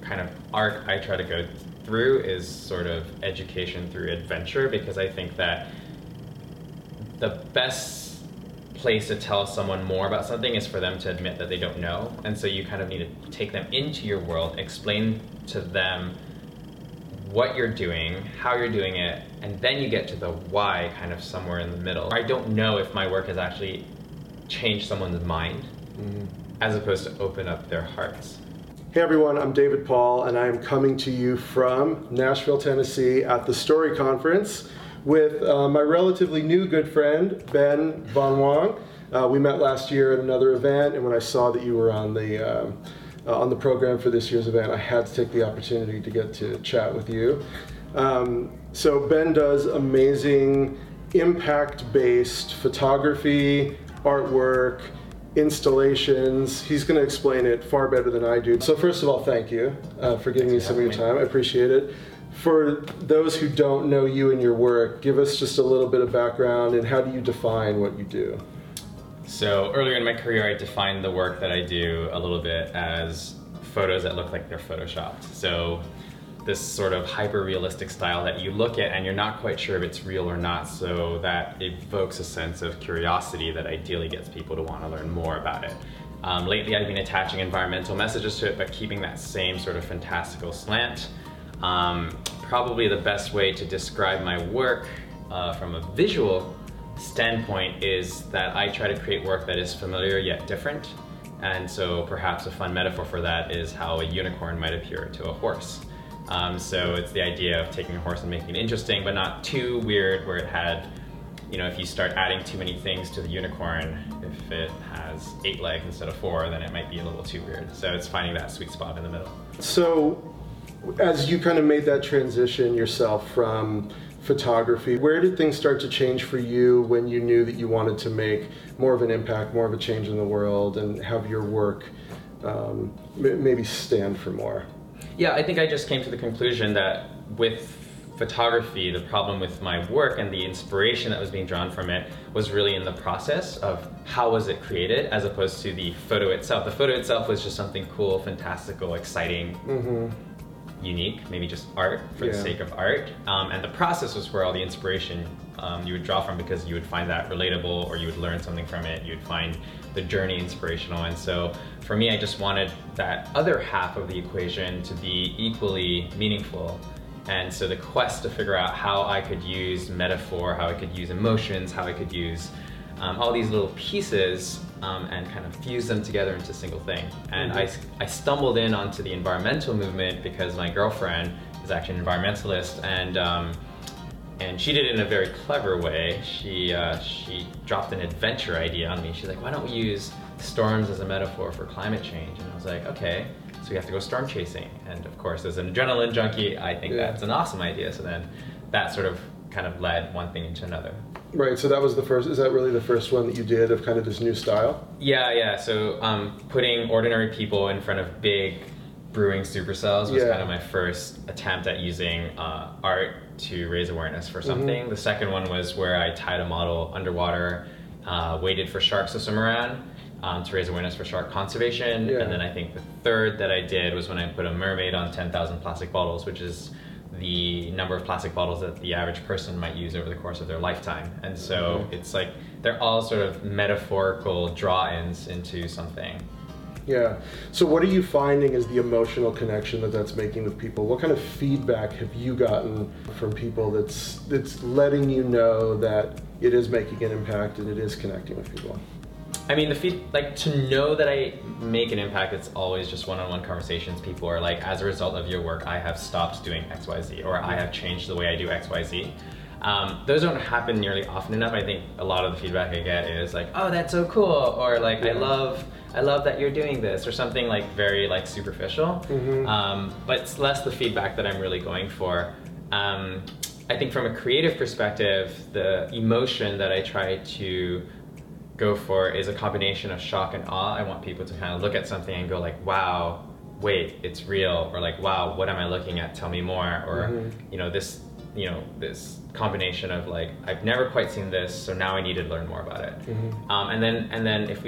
kind of arc I try to go through is sort of education through adventure, because I think that the best place to tell someone more about something is for them to admit that they don't know. And so you kind of need to take them into your world, explain to them what you're doing, how you're doing it, and then you get to the why kind of somewhere in the middle. I don't know if my work has actually changed someone's mind as opposed to open up their hearts. Hey everyone, I'm David Paul, and I am coming to you from Nashville, Tennessee at the Story Conference with my relatively new good friend, Ben Von Wong. We met last year at another event, and when I saw that you were on the program for this year's event, I had to take the opportunity to get to chat with you. So Ben does amazing impact-based photography, artwork, installations. He's going to explain it far better than I do. So first of all, thank you for giving me some of your time. I appreciate it. For those who don't know you and your work, give us just a little bit of background and how do you define what you do? So earlier in my career, I defined the work that I do a little bit as photos that look like they're photoshopped. So this sort of hyper-realistic style that you look at and you're not quite sure if it's real or not, so that evokes a sense of curiosity that ideally gets people to want to learn more about it. Lately I've been attaching environmental messages to it, but keeping that same sort of fantastical slant. Probably the best way to describe my work from a visual standpoint is that I try to create work that is familiar yet different. And so perhaps a fun metaphor for that is how a unicorn might appear to a horse. So it's the idea of taking a horse and making it interesting, but not too weird where it had, you know, if you start adding too many things to the unicorn, if it has 8 legs instead of 4, then it might be a little too weird. So it's finding that sweet spot in the middle. So as you kind of made that transition yourself from photography, where did things start to change for you when you knew that you wanted to make more of an impact, more of a change in the world, and have your work maybe stand for more? Yeah, I think I just came to the conclusion that with photography, the problem with my work and the inspiration that was being drawn from it was really in the process of how was it created as opposed to the photo itself. The photo itself was just something cool, fantastical, exciting, unique, maybe just art for the sake of art. And the process was where all the inspiration you would draw from, because you would find that relatable or you would learn something from it. You would find the journey inspirational. And so for me, I just wanted that other half of the equation to be equally meaningful. And so the quest to figure out how I could use metaphor, how I could use emotions, how I could use all these little pieces and kind of fuse them together into a single thing. And I stumbled in onto the environmental movement because my girlfriend is actually an environmentalist, and she did it in a very clever way. She dropped an adventure idea on me. She's like, why don't we use storms as a metaphor for climate change? And I was like, okay, so we have to go storm chasing. And of course, as an adrenaline junkie, I think that's an awesome idea. So then that sort of kind of led one thing into another. Right, so that was the first, is that really the first one that you did of kind of this new style? Yeah, so putting ordinary people in front of big brewing supercells was kind of my first attempt at using art to raise awareness for something. The second one was where I tied a model underwater, waited for sharks to swim around to raise awareness for shark conservation. And then I think the third that I did was when I put a mermaid on 10,000 plastic bottles, which is the number of plastic bottles that the average person might use over the course of their lifetime. And so it's like they're all sort of metaphorical draw-ins into something. Yeah. So what are you finding is the emotional connection that that's making with people? What kind of feedback have you gotten from people that's letting you know that it is making an impact and it is connecting with people? I mean, to know that I make an impact, it's always just one-on-one conversations. People are like, as a result of your work, I have stopped doing X, Y, Z, or I have changed the way I do X, Y, Z. Those don't happen nearly often enough. I think a lot of the feedback I get is like, oh, that's so cool, or like, I love that you're doing this, or something like very like superficial. But it's less the feedback that I'm really going for. I think from a creative perspective, the emotion that I try to go for is a combination of shock and awe. I want people to kind of look at something and go like, wow, wait, it's real, or like, wow, what am I looking at? Tell me more. Or this combination of like, I've never quite seen this, so now I need to learn more about it. And then if we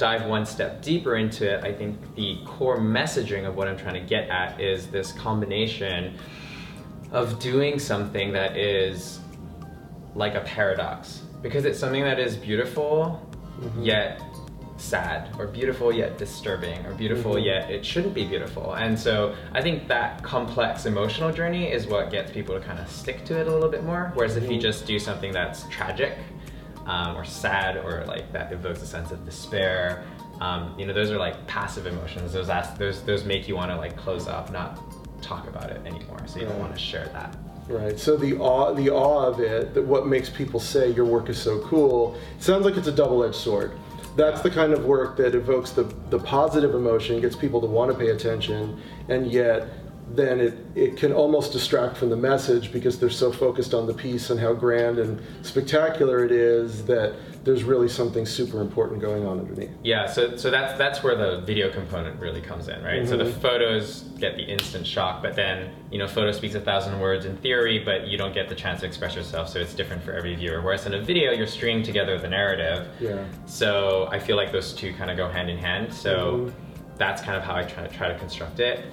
dive one step deeper into it, I think the core messaging of what I'm trying to get at is this combination of doing something that is like a paradox, because it's something that is beautiful yet sad, or beautiful yet disturbing, or beautiful yet it shouldn't be beautiful. And so I think that complex emotional journey is what gets people to kind of stick to it a little bit more, whereas if you just do something that's tragic or sad, or like that evokes a sense of despair, you know, those are like passive emotions. Those make you want to like close up, not talk about it anymore, so you don't want to share that. Right. So the awe of it, that what makes people say your work is so cool, it sounds like it's a double-edged sword. That's the kind of work that evokes the positive emotion, gets people to want to pay attention, and yet then it can almost distract from the message because they're so focused on the piece and how grand and spectacular it is that there's really something super important going on underneath. Yeah, so that's where the video component really comes in, right? So the photos get the instant shock, but then, you know, photo speaks 1,000 words in theory, but you don't get the chance to express yourself, so it's different for every viewer. Whereas in a video, you're stringing together the narrative. Yeah. So I feel like those two kind of go hand in hand. So that's kind of how I try to construct it.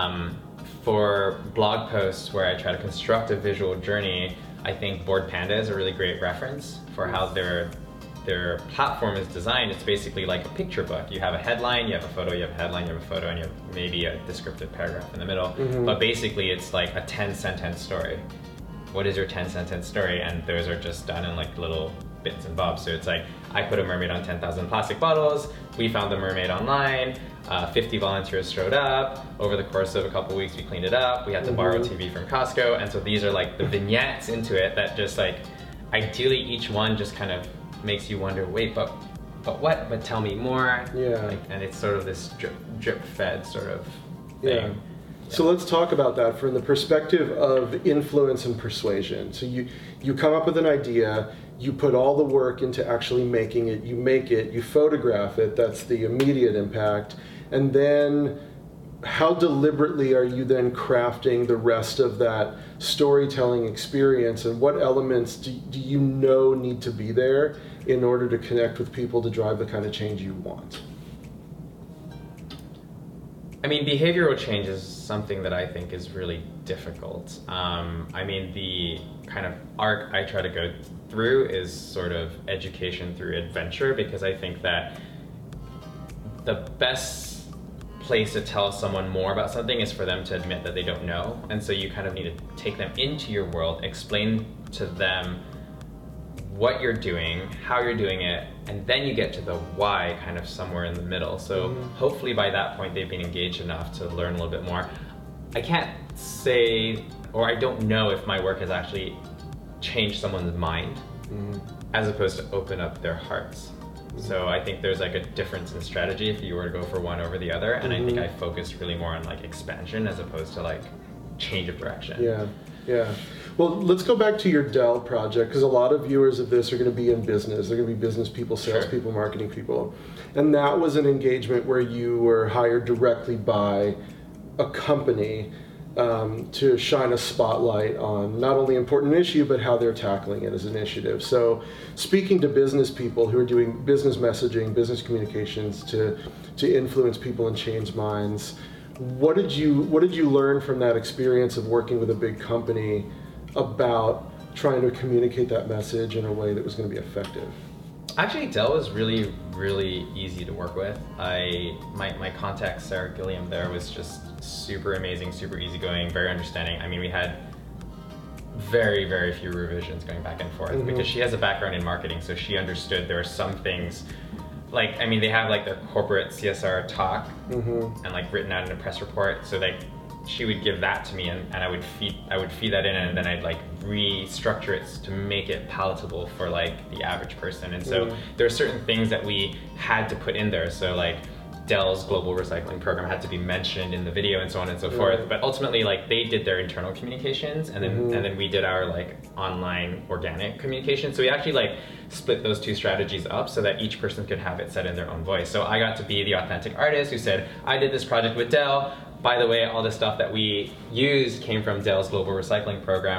For blog posts where I try to construct a visual journey, I think Bored Panda is a really great reference for how their platform is designed. It's basically like a picture book. You have a headline, you have a photo, you have a headline, you have a photo, and you have maybe a descriptive paragraph in the middle. But basically it's like a 10-sentence story. What is your 10-sentence story? And those are just done in like little bits and bobs. So it's like, I put a mermaid on 10,000 plastic bottles, we found the mermaid online, 50 volunteers showed up, over the course of a couple weeks we cleaned it up, we had to borrow TV from Costco, and so these are like the vignettes into it that just like, ideally each one just kind of makes you wonder, wait, but what? But tell me more. Yeah. Like, and it's sort of this drip fed sort of thing. Yeah. So let's talk about that from the perspective of influence and persuasion. So you come up with an idea, you put all the work into actually making it, you make it, you photograph it, that's the immediate impact, and then how deliberately are you then crafting the rest of that storytelling experience, and what elements do you know need to be there in order to connect with people to drive the kind of change you want? I mean, behavioral change is something that I think is really difficult. I mean, the kind of arc I try to go through is sort of education through adventure, because I think that the best place to tell someone more about something is for them to admit that they don't know. And so you kind of need to take them into your world, explain to them what you're doing, how you're doing it, and then you get to the why kind of somewhere in the middle. So hopefully by that point they've been engaged enough to learn a little bit more. I can't say, or I don't know if my work has actually changed someone's mind as opposed to open up their hearts. So I think there's like a difference in strategy if you were to go for one over the other, and I think I focused really more on like expansion as opposed to like change of direction. Yeah, yeah. Well, let's go back to your Dell project, because a lot of viewers of this are going to be in business. They're going to be business people, sales people, marketing people. And that was an engagement where you were hired directly by a company to shine a spotlight on not only an important issue, but how they're tackling it as an initiative. So speaking to business people who are doing business messaging, business communications to influence people and change minds, what did you learn from that experience of working with a big company about trying to communicate that message in a way that was going to be effective? Actually, Dell was really, really easy to work with. My contact, Sarah Gilliam, there was just super amazing, super easygoing, very understanding. I mean, we had very, very few revisions going back and forth because she has a background in marketing, so she understood there are some things, like, I mean, they have like their corporate CSR talk and like written out in a press report, so like she would give that to me and I would feed that in, and then I'd like restructure it to make it palatable for like the average person. And so there are certain things that we had to put in there. So like Dell's global recycling program had to be mentioned in the video and so on and so forth. But ultimately, like, they did their internal communications, and then we did our like online organic communication. So we actually like split those two strategies up so that each person could have it said in their own voice. So I got to be the authentic artist who said, I did this project with Dell. By the way, all the stuff that we used came from Dell's global recycling program.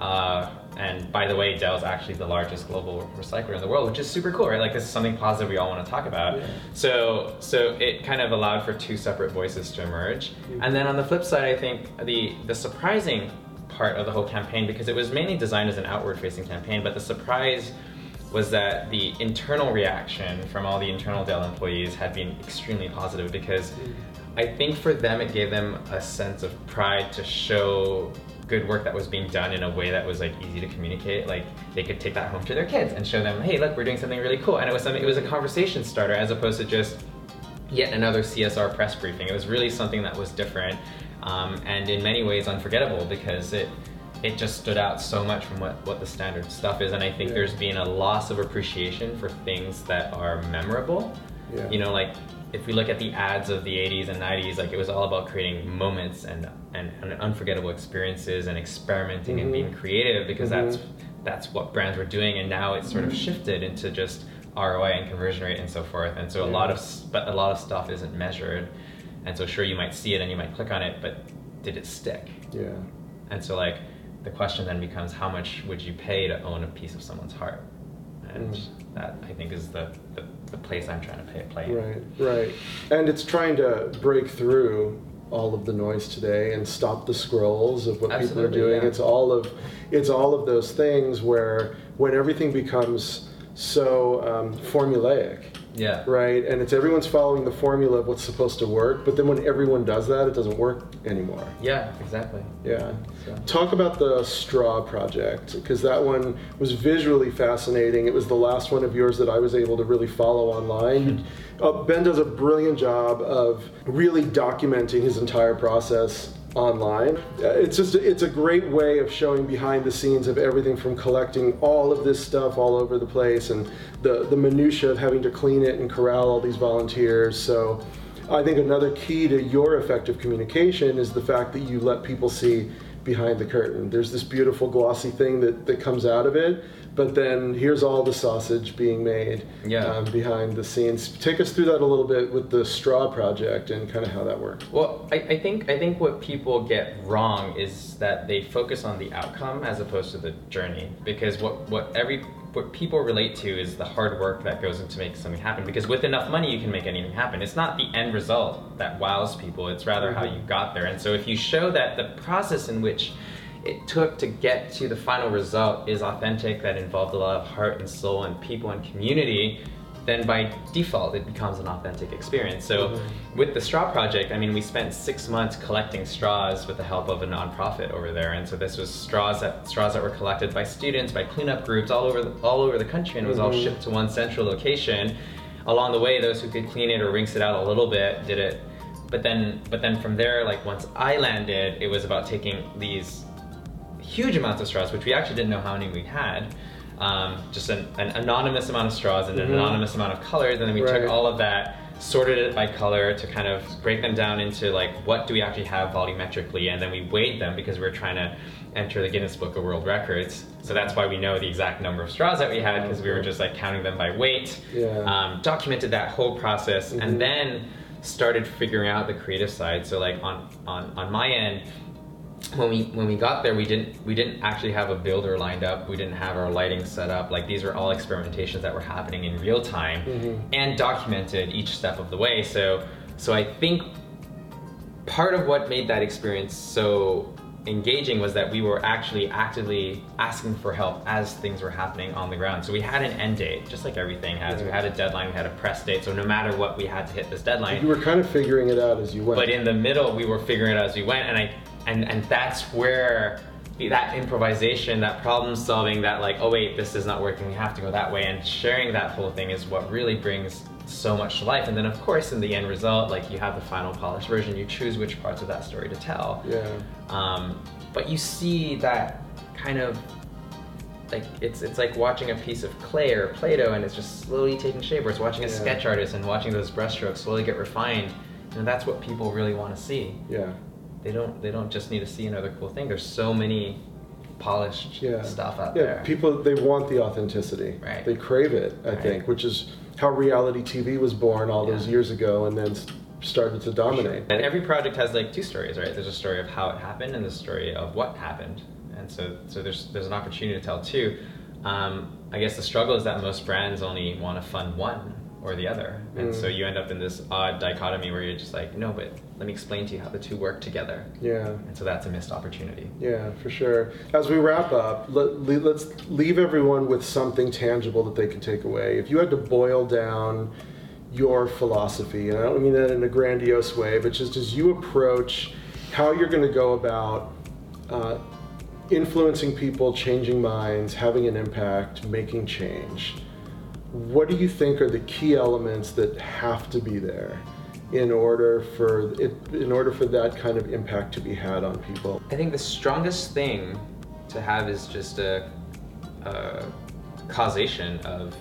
And by the way, Dell's actually the largest global recycler in the world, which is super cool, right? Like this is something positive we all want to talk about. Yeah. So it kind of allowed for two separate voices to emerge. And then on the flip side, I think the surprising part of the whole campaign, because it was mainly designed as an outward-facing campaign, but the surprise was that the internal reaction from all the internal Dell employees had been extremely positive, because I think for them it gave them a sense of pride to show good work that was being done in a way that was like easy to communicate. Like they could take that home to their kids and show them, hey, look, we're doing something really cool. And it was a conversation starter as opposed to just yet another CSR press briefing. It was really something that was different, and in many ways unforgettable, because it just stood out so much from what the standard stuff is. And I think there's been a loss of appreciation for things that are memorable. Yeah. You know, like if we look at the ads of the 80s and 90s, like it was all about creating moments and unforgettable experiences and experimenting and being creative, because that's what brands were doing. And now it's sort of shifted into just ROI and conversion rate and so forth. And so a lot of stuff isn't measured. And so sure, you might see it and you might click on it, but did it stick? Yeah. And so like the question then becomes, how much would you pay to own a piece of someone's heart? And that, I think, is the place I'm trying to play in. Right. And it's trying to break through all of the noise today and stop the scrolls of what people are doing. Yeah. It's all of those things where when everything becomes so formulaic. Yeah. Right? And it's everyone's following the formula of what's supposed to work, but then when everyone does that, it doesn't work anymore. Yeah, exactly. Yeah. So. Talk about the Straw project, because that one was visually fascinating. It was the last one of yours that I was able to really follow online. Ben does a brilliant job of really documenting his entire process online. It's a great way of showing behind the scenes of everything from collecting all of this stuff all over the place and the minutia of having to clean it and corral all these volunteers. So I think another key to your effective communication is the fact that you let people see behind the curtain. There's this beautiful glossy thing that comes out of it, but then here's all the sausage being made behind the scenes. Take us through that a little bit with the Straw project and kind of how that worked. Well, I think what people get wrong is that they focus on the outcome as opposed to the journey, because what people relate to is the hard work that goes into making something happen, because with enough money you can make anything happen. It's not the end result that wows people, it's rather how you got there. And so if you show that the process in which it took to get to the final result is authentic, that involved a lot of heart and soul and people and community, then by default it becomes an authentic experience. So with the Straw project, I mean, we spent 6 months collecting straws with the help of a nonprofit over there. And so this was straws that were collected by students, by cleanup groups all over the country, and it was all shipped to one central location. Along the way, those who could clean it or rinse it out a little bit did it. But then from there, like once I landed, it was about taking these huge amounts of straws, which we actually didn't know how many we had, just an anonymous amount of straws and an anonymous amount of colors, and then we took all of that, sorted it by color to kind of break them down into like, what do we actually have volumetrically, and then we weighed them because we were trying to enter the Guinness Book of World Records. So that's why we know the exact number of straws that we had, because we were just like counting them by weight. Documented that whole process, and then started figuring out the creative side. So like on my end, when we got there, we didn't actually have a builder lined up. We didn't have our lighting set up. Like, these were all experimentations that were happening in real time and documented each step of the way. So I think part of what made that experience so engaging was that we were actually actively asking for help as things were happening on the ground. So we had an end date, just like everything has. We had a deadline, we had a press date, so no matter what, we had to hit this deadline. You were kind of figuring it out as you went. But in the middle, we were figuring it out as we went, and that's where that improvisation, that problem solving, that like, oh wait, this is not working, we have to go that way, and sharing that whole thing is what really brings so much to life. And then of course in the end result, like, you have the final polished version, you choose which parts of that story to tell. But you see that kind of like, it's like watching a piece of clay or Play-Doh, and it's just slowly taking shape, or it's watching a sketch artist and watching those brushstrokes slowly get refined. And that's what people really want to see. They don't just need to see another cool thing. There's so many polished stuff out there. People, they want the authenticity. They crave it, I think, which is how reality TV was born all those years ago, and then started to dominate. And every project has like two stories, right? There's a story of how it happened and the story of what happened. And so there's an opportunity to tell too. I guess the struggle is that most brands only want to fund one or the other. And so you end up in this odd dichotomy where you're just like, no, but let me explain to you how the two work together. Yeah. And so that's a missed opportunity. Yeah, for sure. As we wrap up, let's leave everyone with something tangible that they can take away. If you had to boil down your philosophy, and I don't mean that in a grandiose way, but just as you approach how you're going to go about influencing people, changing minds, having an impact, making change, what do you think are the key elements that have to be there in order for that kind of impact to be had on people? I think the strongest thing to have is just a causation of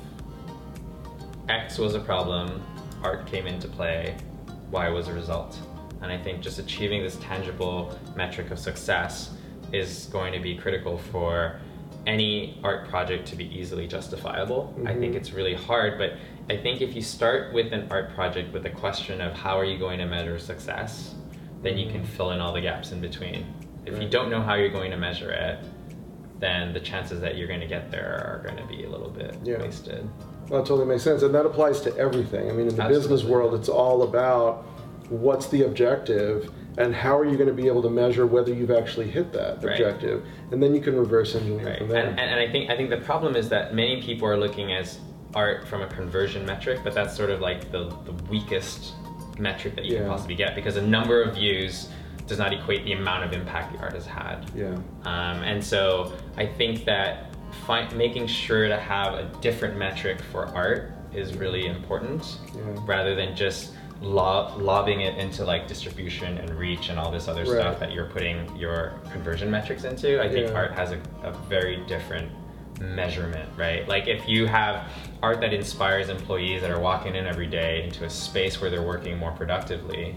X was a problem, art came into play, Y was a result. And I think just achieving this tangible metric of success is going to be critical for any art project to be easily justifiable. I think it's really hard, but I think if you start with an art project with the question of how are you going to measure success, then you can fill in all the gaps in between. If you don't know how you're going to measure it, then the chances that you're going to get there are going to be a little bit wasted. Well, that totally makes sense, and that applies to everything. I mean, in the business world, it's all about what's the objective and how are you going to be able to measure whether you've actually hit that objective, and then you can reverse engineer from there. And I think the problem is that many people are looking at art from a conversion metric, but that's sort of like the weakest metric that you can possibly get, because a number of views does not equate the amount of impact the art has had. And so I think that making sure to have a different metric for art is really important, rather than just lobbing it into like distribution and reach and all this other stuff that you're putting your conversion metrics into. I think art has a very different measurement, right? Like if you have art that inspires employees that are walking in every day into a space where they're working more productively,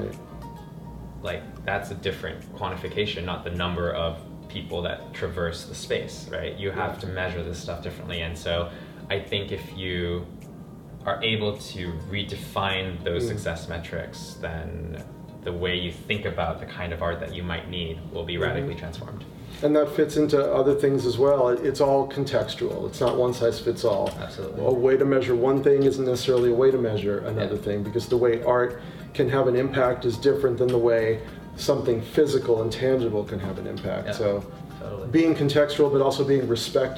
like that's a different quantification, not the number of people that traverse the space, right? You have to measure this stuff differently. And so I think if you are able to redefine those success metrics, then the way you think about the kind of art that you might need will be radically transformed. And that fits into other things as well. It's all contextual. It's not one size fits all. Absolutely. A way to measure one thing isn't necessarily a way to measure another thing, because the way art can have an impact is different than the way something physical and tangible can have an impact. So being contextual, but also being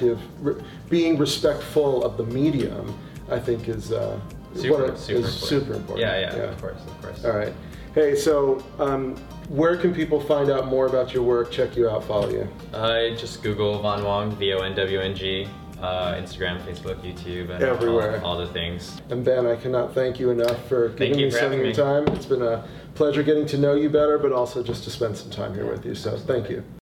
respectful of the medium, I think is super important. Yeah, of course. All right. Hey, so where can people find out more about your work, check you out, follow you? Just Google Von Wong, VONWNG, Instagram, Facebook, YouTube, and everywhere. All the things. And Ben, I cannot thank you enough for giving me some of your me. time. It's been a pleasure getting to know you better, but also just to spend some time here with you. So thank you.